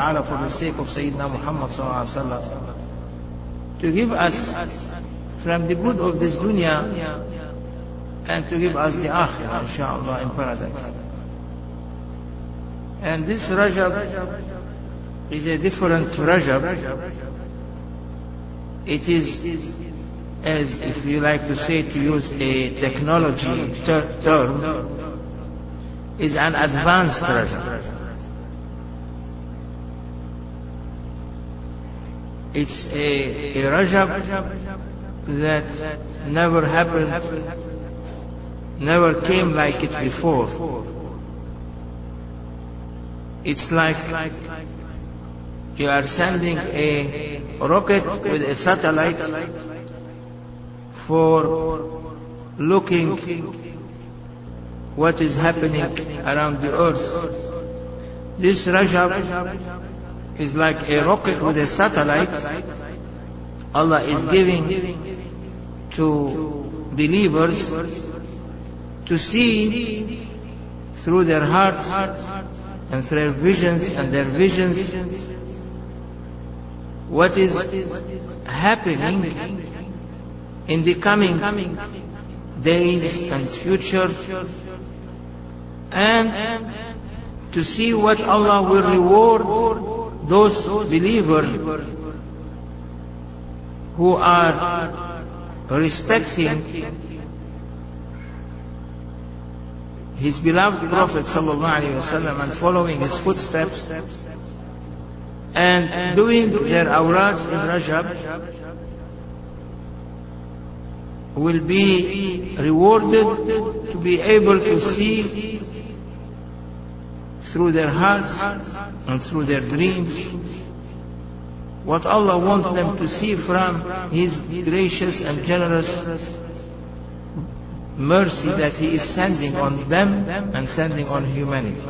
ta'ala for the sake of Sayyidina Muhammad sallallahu alaihi wasallam to give us from the good of this dunya and to give us the akhirah, inshallah, in paradise. And this Rajab is a different Rajab. It is, as if you like to say, to use a technology term, is an advanced Rajab. It's a Rajab that never happened, never came like it before. It's like you are sending a rocket with a satellite for looking what is happening around the earth. This Rajab is like a rocket with a satellite Allah is giving to believers to see through their hearts and through their visions what is happening in the coming days and future, and to see what Allah will reward those believers who are respecting his beloved Prophet ﷺ and following his footsteps and doing their awrads in Rajab will be rewarded to be able to see through their hearts and through their dreams what Allah wants them to see from his gracious and generous mercy that he is sending on them and sending on humanity.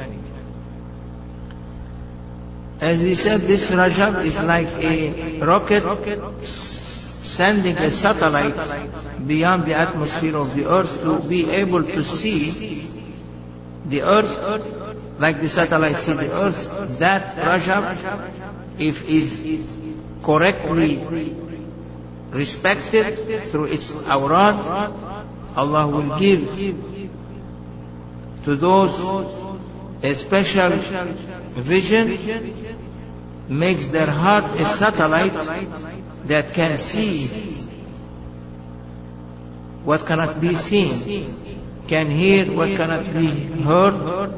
As we said, this Rajab is like a rocket sending a satellite beyond the atmosphere of the earth to be able to see the earth like the satellite see the earth. That Rajab, if is correctly respected through its awrad, Allah will give to those a special vision, makes their heart a satellite that can see what cannot be seen, can hear what cannot be heard,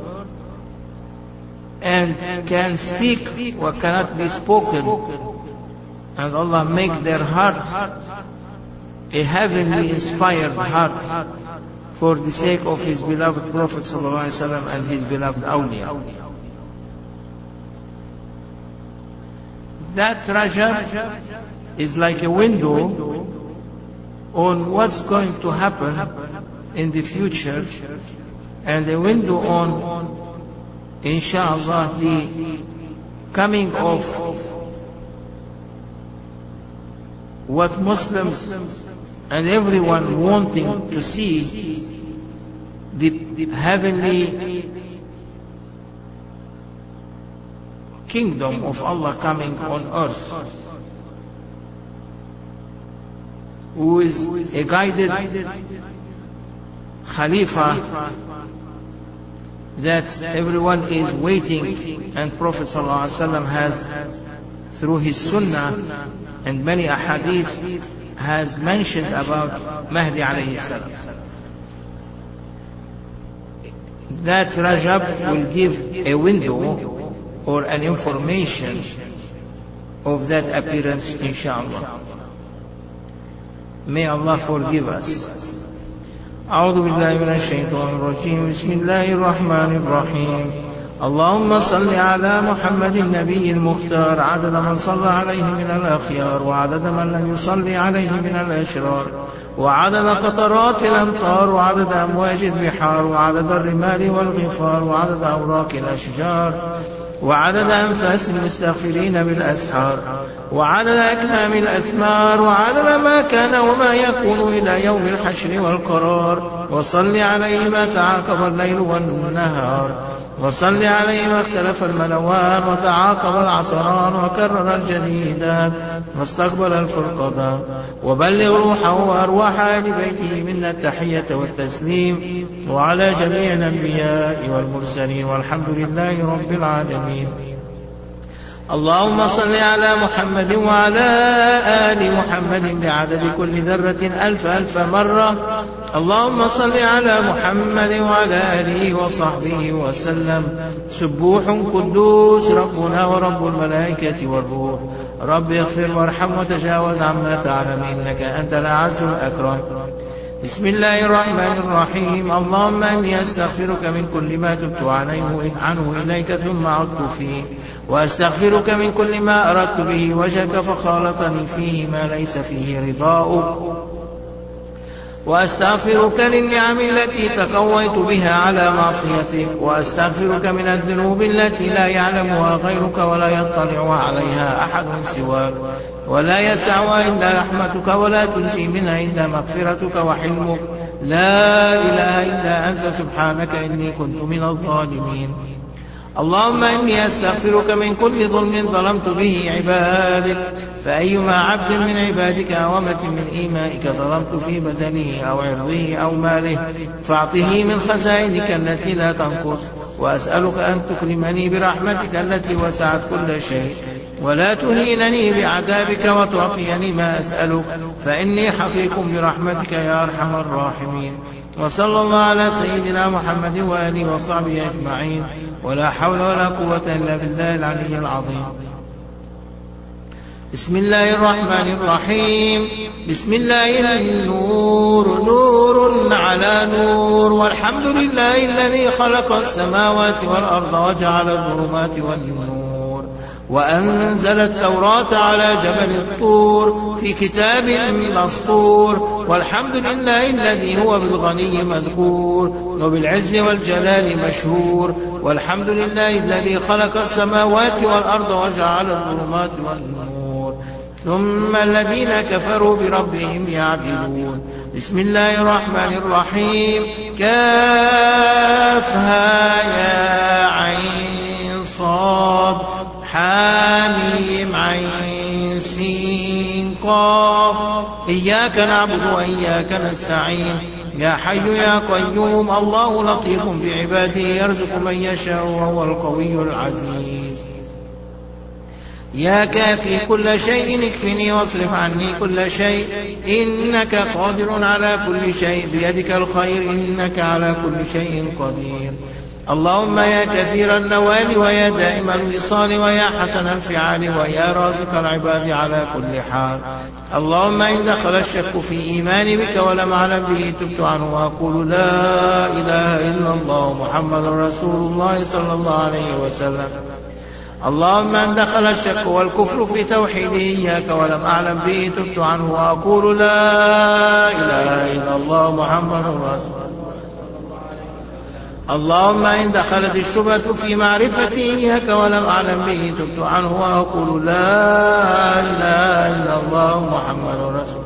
and can speak what cannot be spoken. And Allah make their heart a heavenly inspired heart for the sake of his beloved Prophet ﷺ and his beloved awliya. That Rajab is like a window on what's going to happen in the future, and a window on, inshallah, the coming of what Muslims and everyone wanting to see, the heavenly kingdom of Allah coming on earth, who is a guided Khalifa that everyone is waiting, and Prophet ﷺ has, through his sunnah and many ahadith, has mentioned about Mahdi alayhi salam. That Rajab will give a window or an information of that appearance, inshallah. May Allah forgive us. أعوذ بالله من الشيطان الرجيم. بسم الله الرحمن الرحيم. اللهم صل على محمد النبي المختار عدد من صلى عليه من الأخيار، وعدد من لم يصلي عليه من الأشرار، وعدد قطرات الأمطار، وعدد أمواج البحار، وعدد الرمال والغفار، وعدد أوراق الأشجار، وعدد أنفاس المستغفرين بالأسحار، وعدد أكمام الأثمار، وعدد ما كان وما يكون إلى يوم الحشر والقرار. وصل عليه ما تعاقب الليل والنهار، وصل عليه ما اختلف الملوان وتعاقب العصران وكرر الجديدات واستقبل الفرقدان، وبلغ روحه وأرواح آل بيته منا التحية والتسليم، وعلى جميع الأنبياء والمرسلين، والحمد لله رب العالمين. اللهم صل على محمد وعلى آل محمد بعدد كل ذرة ألف مرة. اللهم صل على محمد وعلى آله وصحبه وسلم. سبوح قدوس ربنا ورب الملائكة والروح. رب اغفر وارحم وتجاوز عما تعلم إنك أنت الأعز الأكرم. بسم الله الرحمن الرحيم. اللهم إني أستغفرك من كل ما تبت عنه إليك ثم عدت فيه، وأستغفرك من كل ما أردت به وجهك فخالطني فيه ما ليس فيه رضاؤك، وأستغفرك للنعم التي تقويت بها على معصيتك، وأستغفرك من الذنوب التي لا يعلمها غيرك ولا يطلع عليها أحد سواك، ولا يسعها إلا رحمتك، ولا تنجي منها إلا مغفرتك وحلمك. لا إله إلا أنت سبحانك إني كنت من الظالمين. اللهم إني أستغفرك من كل ظلم ظلمت به عبادك، فأيما عبد من عبادك أو أمة من إيمائك ظلمت في بدنه أو عرضه أو ماله فاعطه من خزائنك التي لا تنقص، وأسألك أن تكرمني برحمتك التي وسعت كل شيء، ولا تهينني بعذابك وتعطيني ما أسألك، فإني حقيق برحمتك يا أرحم الراحمين. وصلى الله على سيدنا محمد وآله وصحبه أجمعين، ولا حول ولا قوة إلا بالله العلي العظيم. بسم الله الرحمن الرحيم. بسم الله النور نور على نور، والحمد لله الذي خلق السماوات والأرض وجعل الظلمات والنور، وأنزل التوراة على جبل الطور في كتاب مسطور، والحمد لله الذي هو بالغني مذكور وبالعز والجلال مشهور، والحمد لله الذي خلق السماوات والأرض وجعل الظلمات والنور، ثم الذين كفروا بربهم يعدلون. بسم الله الرحمن الرحيم. كافها يا عين صاد حاميم عين سين قاف. إياك نعبد وإياك نستعين. يا حي يا قيوم. الله لطيف بعباده يرزق من يشاء وهو القوي العزيز. يا كافي كل شيء اكفني واصرف عني كل شيء، إنك قادر على كل شيء، بيدك الخير إنك على كل شيء قدير. اللهم يا كثير النوال ويا دائم الوصال ويا حسن الفعال ويا رازق العباد على كل حال. اللهم إن دخل الشك في إيماني بك ولم أعلم به تبت عنه وأقول لا إله إلا الله محمد رسول الله صلى الله عليه وسلم. اللهم إن دخل الشك والكفر في توحيده إياك ولم أعلم به تبت عنه وأقول لا إله إلا الله محمد رسول الله. اللهم إن دخلت الشبهة في معرفتي إياك ولم أعلم به تبت عنه وأقول لا إله إلا الله محمد رسول الله.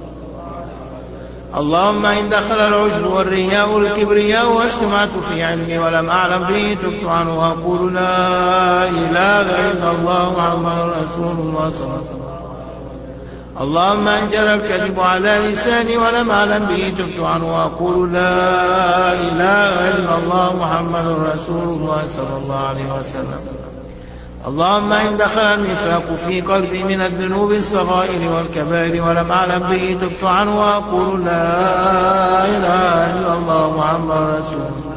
اللهم إن دخل العجب والرياء والكبرياء والسمعة في علمي ولم أعلم به تبت عنه وأقول لا إله إلا الله محمد رسول الله صلى الله عليه وسلم. اللهم إن جرى الكذب على لساني ولم أعلم به تبت عنه وأقول لا إله إلا الله محمد رسول الله صلى الله عليه وسلم. اللهم إن دخل النفاق في قلبي من الذنوب الصغائر والكبائر ولم أعلم به تبت عنه وأقول لا إله إلا الله محمد رسول الله.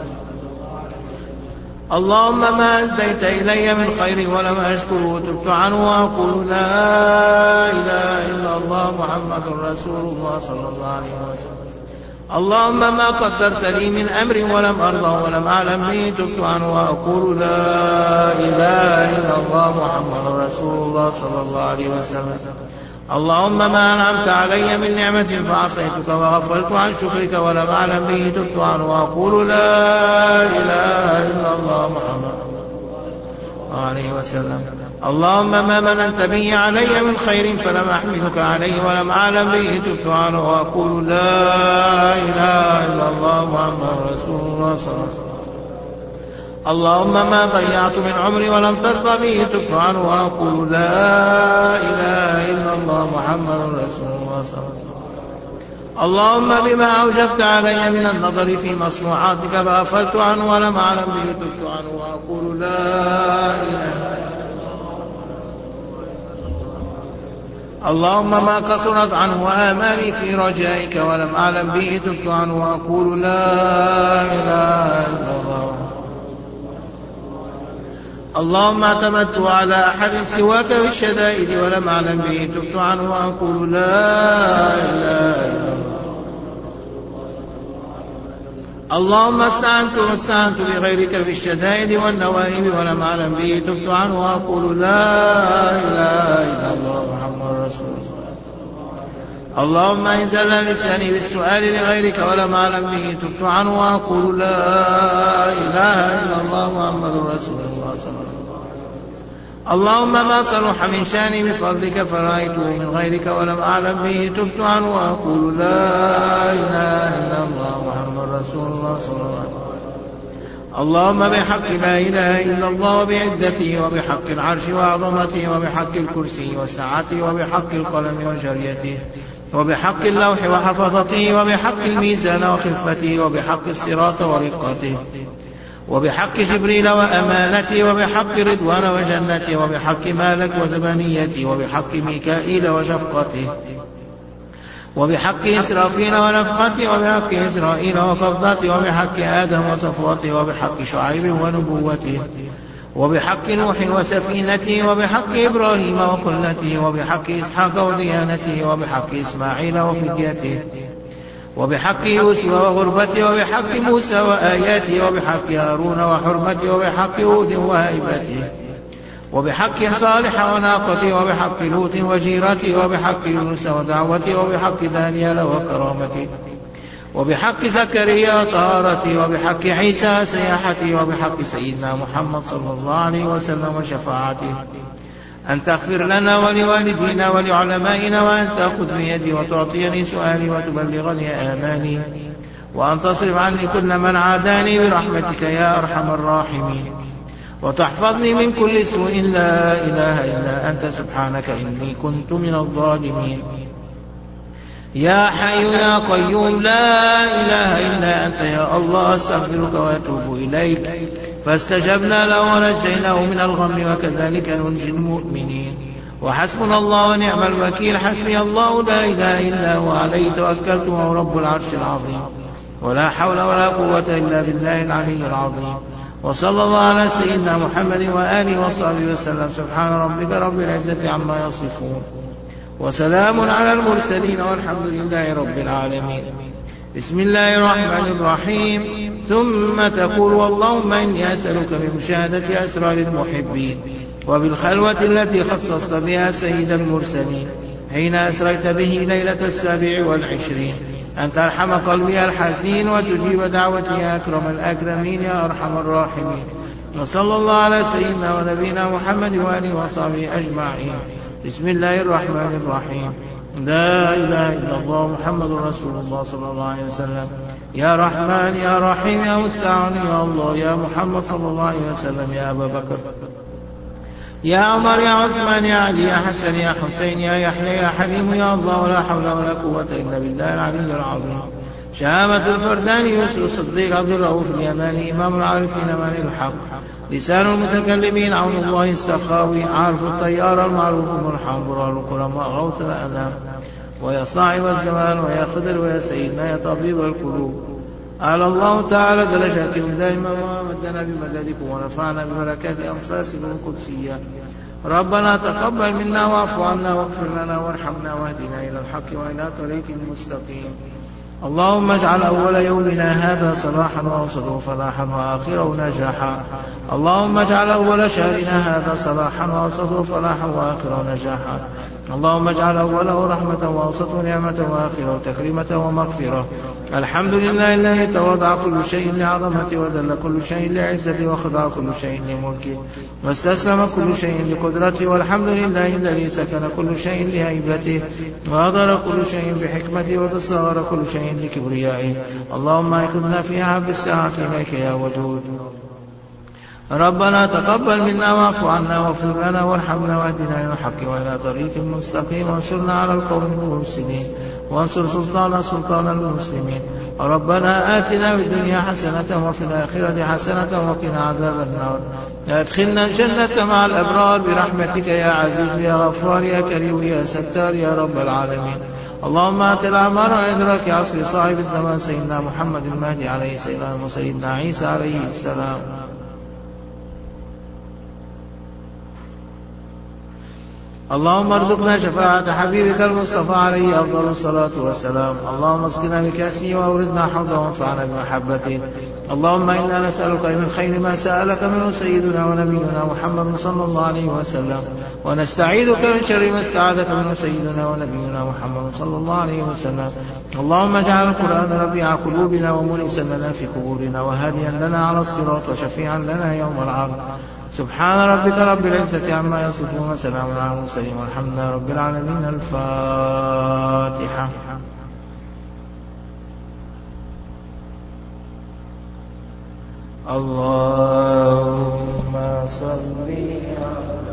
اللهم ما أسديت إلي من خير ولم أشكره تبت عنه وأقول لا إله إلا الله محمد رسول الله صلى الله عليه وسلم. اللهم ما قدرت لي من أمر ولم أرضه ولم أعلم به تبت عنه وأقول لا إله إلا الله محمد رسول الله صلى الله عليه وسلم. اللهم ما أنعمت علي من نعمة فعصيتك وغفلت عن شكرك ولم أعلم به تبت عنه وأقول لا إله إلا الله محمد عليه وسلم. اللهم ما مننت به علي من خير فلم أحمدك عليه ولم أعلم به تبت عنه وأقول لا إله إلا الله محمد رسول الله صلى الله عليه وسلم. اللهم ما ضيعت من عمري ولم ترضى به تبت عنه وأقول لا إله إلا الله محمد رسول الله صلى الله عليه وسلم. اللهم بما أوجبت علي من النظر في مصنوعاتك فأفلت عنه ولم أعلم به تبت عنه وأقول لا إله. اللهم ما قصرت عنه آمالي في رجائك ولم أعلم به تبت عنه وأقول لا إله إلا الله. اللهم اعتمدت على أحد سواك في الشدائد ولم أعلم به تبت عنه وأقول لا إله إلا الله. اللهم استعنت بغيرك في الشدائد والنوائب ولم أعلم به تبت عنه وأقول لا إله إلا الله محمد رسول الله. اللهم إن زل لساني بالسؤال لغيرك ولم أعلم به تبت عنه وأقول لا إله إلا الله محمد رسول الله صلى الله عليه وسلم. اللهم ما صلح من شاني بفضلك فرأيته من غيرك ولم أعلم به تبت عنه وأقول لا إله إلا الله محمد رسول الله صلى الله عليه وسلم. اللهم بحق لا إله إلا الله وبعزته وبحق العرش وعظمته وبحق الكرسي وسعته وبحق القلم وجريته وبحق اللوح وحفظته وبحق الميزان وخفته وبحق الصراط ورقته وبحق جبريل وأمانته وبحق رضوان وجنته وبحق مالك وزبانيته وبحق ميكائيل وشفقته وبحق إسرافيل ونفخته وبحق إسرائيل وقبضته وبحق آدم وصفوته وبحق شعيب ونبوته وبحق نوح وسفينته وبحق إبراهيم وخلته وبحق إسحاق وديانته وبحق إسماعيل وفديته وبحق يوسف وغربته وبحق موسى وآياته وبحق هارون وحرمته وبحق هود وهيبته وبحق صالح وناقته وبحق لوط وجيرته وبحق يونس ودعوته وبحق دانيال وكرامته وبحق زكريا وطهارته وبحق عيسى سياحته وبحق سيدنا محمد صلى الله عليه وسلم وشفاعته أن تغفر لنا ولوالدينا ولعلمائنا وأن تأخذ بيدي وتعطيني سؤالي وتبلغني آماني وأن تصرف عني كل من عاداني برحمتك يا أرحم الراحمين وتحفظني من كل سوء لا إله إلا أنت سبحانك إني كنت من الظالمين. يا حي يا قيوم لا إله إلا أنت يا الله أستغفرك وأتوب إليك. فاستجبنا له ونجيناه من الغم وكذلك ننجي المؤمنين. وحسبنا الله ونعم الوكيل. حسبي الله لا إله إلا هو عليه توكلت وهو رب العرش العظيم ولا حول ولا قوة إلا بالله العلي العظيم. وصلى الله على سيدنا محمد وآله وصحبه وسلم. سبحان ربك رب العزة عما يصفون وسلام على المرسلين والحمد لله رب العالمين. بسم الله الرحمن الرحيم. ثم تقول اللهم إني أسألك بمشاهدة أسرار المحبين وبالخلوة التي خصصت بها سيد المرسلين حين أسريت به ليلة 27 أن ترحم قلبي الحزين وتجيب دعوتي يا أكرم الأكرمين يا أرحم الراحمين. وصلى الله على سيدنا ونبينا محمد وآله وصحبه أجمعين. بسم الله الرحمن الرحيم. لا إله إلا الله محمد رسول الله صلى الله عليه وسلم. يا رحمن يا رحيم يا مستعان يا الله يا محمد صلى الله عليه وسلم. يا أبا بكر يا عمر يا عثمان يا علي يا حسن يا حسين يا يحيى يا حليم يا الله ولا حول ولا قوة إلا بالله العلي العظيم. شهامة الفردان يوسف الصديق عبد الرؤوف اليماني إمام العارفين من الحق لسان المتكلمين عون الله السخاوي عارف الطيار المعروف مرحم برار الكرماء غوث الأنام ويا صاحب الزمان ويا خضر ويا سيدنا يا طبيب القلوب. أعلى الله تعالى درجاتهم دائما ومدنا بمددكم ونفعنا ببركات أنفاسكم القدسية. ربنا تقبل منا واعف عنا واغفر لنا وارحمنا واهدنا إلى الحق وإلى طريق المستقيم. اللهم اجعل أول يومنا هذا صلاحا وأوسطه فلاحا وآخره نجاحا. اللهم اجعل أول شهرنا هذا صلاحا وأوسطه فلاحا وآخره نجاحا. اللهم اجعل أوله رحمة وأوسطه نعمة وآخره تكريمة ومغفرة. الحمد لله الذي تواضع كل شيء لعظمته وذل كل شيء لعزته وخضع كل شيء لملكه واستسلم كل شيء لقدرته. والحمد لله الذي سكن كل شيء لهيبته وأضر كل شيء بحكمته وتصغر كل شيء لكبريائه. اللهم اخذنا في عهد الساعة إليك يا ودود. ربنا تقبل منا واعف عنا واغفر لنا وارحمنا واهدنا إلى الحق وإلى طريق مستقيم وانصرنا على القوم المفسدين وانصر سلطان المسلمين. ربنا آتنا في الدنيا حسنة وفي الآخرة حسنة وقنا عذاب النار. أدخلنا الجنة مع الأبرار برحمتك يا عزيز يا غفار يا كريم يا ستار يا رب العالمين. اللهم آت الأعمار وإدراك عصر صاحب الزمان سيدنا محمد المهدي عليه السلام وسيدنا عيسى عليه السلام. اللهم ارزقنا شفاعة حبيبك المصطفى عليه أفضل الصلاة والسلام. اللهم اسقنا بكأسه وأوردنا حوضه وانفعنا بمحبته. اللهم إنا نسألك من خير ما سألك منه سيدنا ونبينا محمد صلى الله عليه وسلم، ونستعيذك من شر ما استعاذك منه سيدنا ونبينا محمد صلى الله عليه وسلم. اللهم اجعل القرآن ربيع قلوبنا ومنسا لنا في قبورنا وهاديا لنا على الصراط وشفيعا لنا يوم العرض. سبحان ربك رب العزة عما يصفون وسلام على المرسلين والحمد لله رب العالمين. الفاتحة. اللهم صل على